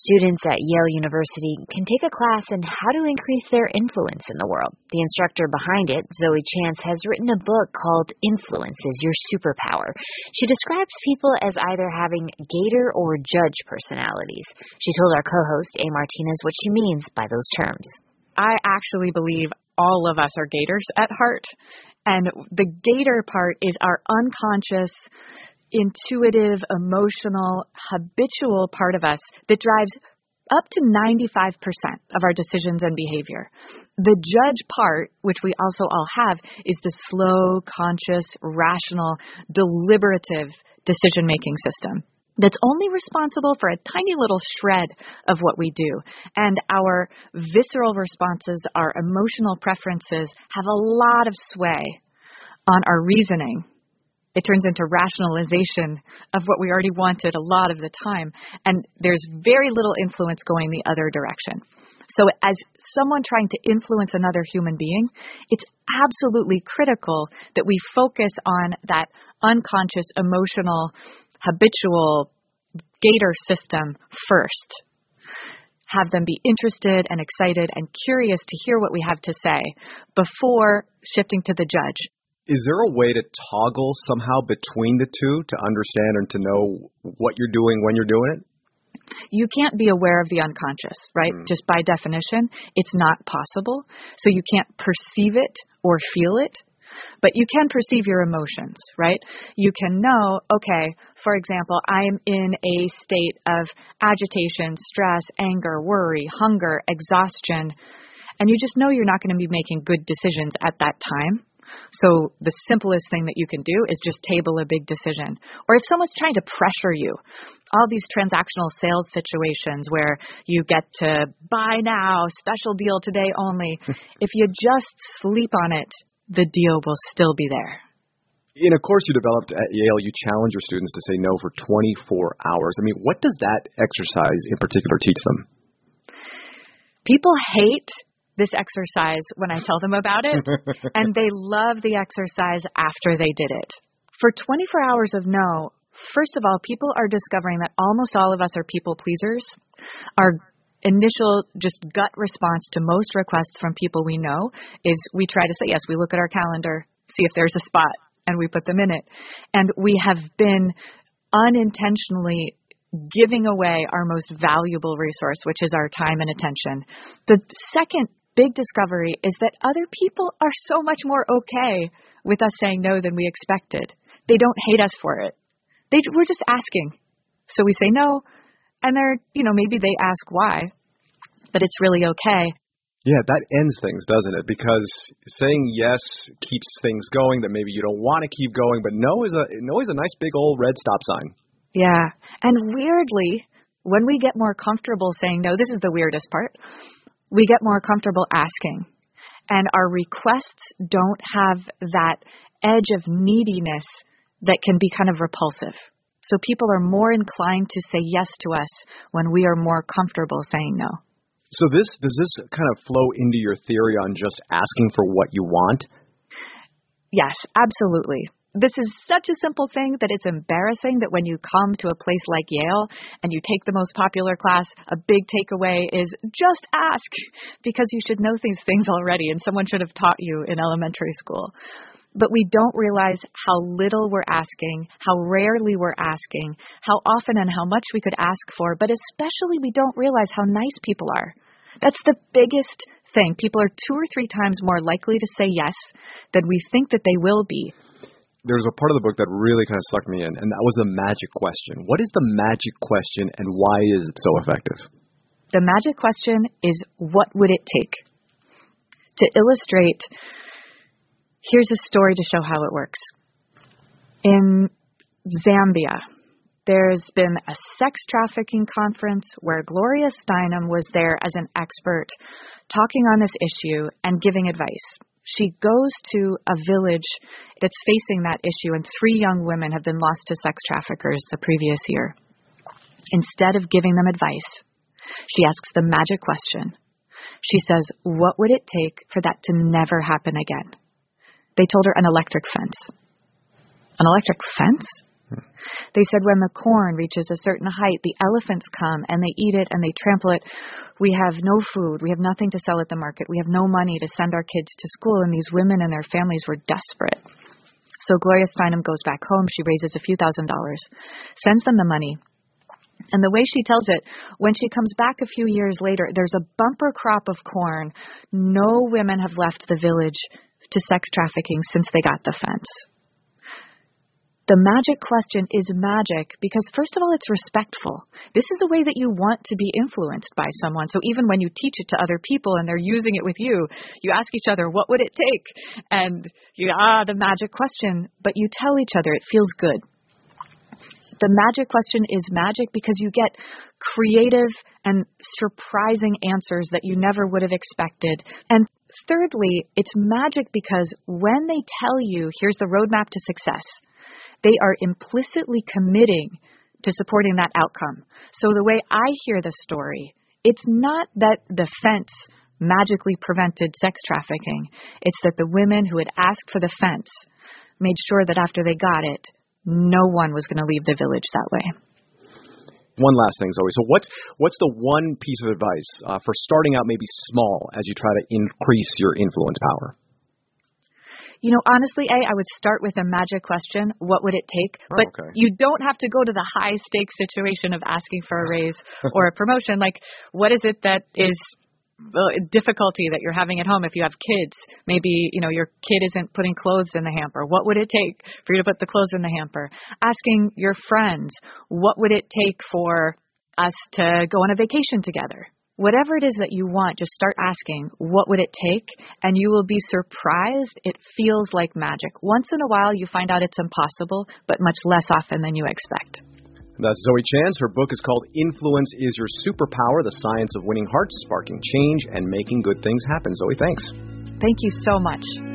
Students at Yale University can take a class on how to increase their influence in the world. The instructor behind it, Zoe Chance, has written a book called Influence is Your Superpower. She describes people as either having gator or judge personalities. She told our co-host, A. Martinez, what she means by those terms. I actually believe all of us are gators at heart. And the gator part is our unconscious, intuitive, emotional, habitual part of us that drives up to 95% of our decisions and behavior. The judge part, which we also all have, is the slow, conscious, rational, deliberative decision-making system that's only responsible for a tiny little shred of what we do. And our visceral responses, our emotional preferences, have a lot of sway on our reasoning. It turns into rationalization of what we already wanted a lot of the time, and there's very little influence going the other direction. So as someone trying to influence another human being, it's absolutely critical that we focus on that unconscious, emotional, habitual gator system first. Have them be interested and excited and curious to hear what we have to say before shifting to the judge. Is there a way to toggle somehow between the two to understand and to know what you're doing when you're doing it? You can't be aware of the unconscious, right? Just by definition, it's not possible. So you can't perceive it or feel it, but you can perceive your emotions, right? You can know, okay, for example, I'm in a state of agitation, stress, anger, worry, hunger, exhaustion, and you just know you're not going to be making good decisions at that time. So the simplest thing that you can do is just table a big decision. Or if someone's trying to pressure you, all these transactional sales situations where you get to buy now, special deal today only, if you just sleep on it, the deal will still be there. In a course you developed at Yale, you challenge your students to say no for 24 hours. I mean, what does that exercise in particular teach them? People hate this exercise when I tell them about it, and they love the exercise after they did it. For 24 hours of no, first of all, people are discovering that almost all of us are people pleasers. Our initial just gut response to most requests from people we know is we try to say yes. We look at our calendar, see if there's a spot, and we put them in it. And we have been unintentionally giving away our most valuable resource, which is our time and attention. The second big discovery is that other people are so much more okay with us saying no than we expected. They don't hate us for it. We're just asking. So we say no, and they're, maybe they ask why, but it's really okay. Yeah, that ends things, doesn't it? Because saying yes keeps things going that maybe you don't want to keep going, but no is a nice big old red stop sign. Yeah, and weirdly, when we get more comfortable saying no, this is the weirdest part, we get more comfortable asking. And our requests don't have that edge of neediness that can be kind of repulsive. So people are more inclined to say yes to us when we are more comfortable saying no. So does this kind of flow into your theory on just asking for what you want? Yes, absolutely. This is such a simple thing that it's embarrassing that when you come to a place like Yale and you take the most popular class, a big takeaway is just ask, because you should know these things already and someone should have taught you in elementary school. But we don't realize how little we're asking, how rarely we're asking, how often and how much we could ask for, but especially we don't realize how nice people are. That's the biggest thing. People are 2 or 3 times more likely to say yes than we think that they will be. There's a part of the book that really kind of sucked me in, and that was the magic question. What is the magic question, and why is it so effective? The magic question is, what would it take? To illustrate, here's a story to show how it works. In Zambia, there's been a sex trafficking conference where Gloria Steinem was there as an expert talking on this issue and giving advice. She goes to a village that's facing that issue, and 3 young women have been lost to sex traffickers the previous year. Instead of giving them advice, she asks the magic question. She says, what would it take for that to never happen again? They told her an electric fence. An electric fence? They said when the corn reaches a certain height, the elephants come and they eat it and they trample it. We have no food. We have nothing to sell at the market. We have no money to send our kids to school. And these women and their families were desperate. So Gloria Steinem goes back home. She raises a few $1,000s, sends them the money. And the way she tells it, when she comes back a few years later, there's a bumper crop of corn. No women have left the village to sex trafficking since they got the fence. The magic question is magic because, first of all, it's respectful. This is a way that you want to be influenced by someone. So even when you teach it to other people and they're using it with you, you ask each other, what would it take? And the magic question, but you tell each other it feels good. The magic question is magic because you get creative and surprising answers that you never would have expected. And thirdly, it's magic because when they tell you, here's the roadmap to success, they are implicitly committing to supporting that outcome. So the way I hear the story, it's not that the fence magically prevented sex trafficking. It's that the women who had asked for the fence made sure that after they got it, no one was going to leave the village that way. One last thing, Zoe. So what's the one piece of advice for starting out maybe small as you try to increase your influence power? Honestly, I would start with a magic question. What would it take? But you don't have to go to the high-stakes situation of asking for a raise or a promotion. Like, what is it that is difficulty that you're having at home if you have kids? Maybe, your kid isn't putting clothes in the hamper. What would it take for you to put the clothes in the hamper? Asking your friends, what would it take for us to go on a vacation together? Whatever it is that you want, just start asking, what would it take? And you will be surprised. It feels like magic. Once in a while, you find out it's impossible, but much less often than you expect. That's Zoe Chance. Her book is called Influence is Your Superpower, The Science of Winning Hearts, Sparking Change, and Making Good Things Happen. Zoe, thanks. Thank you so much.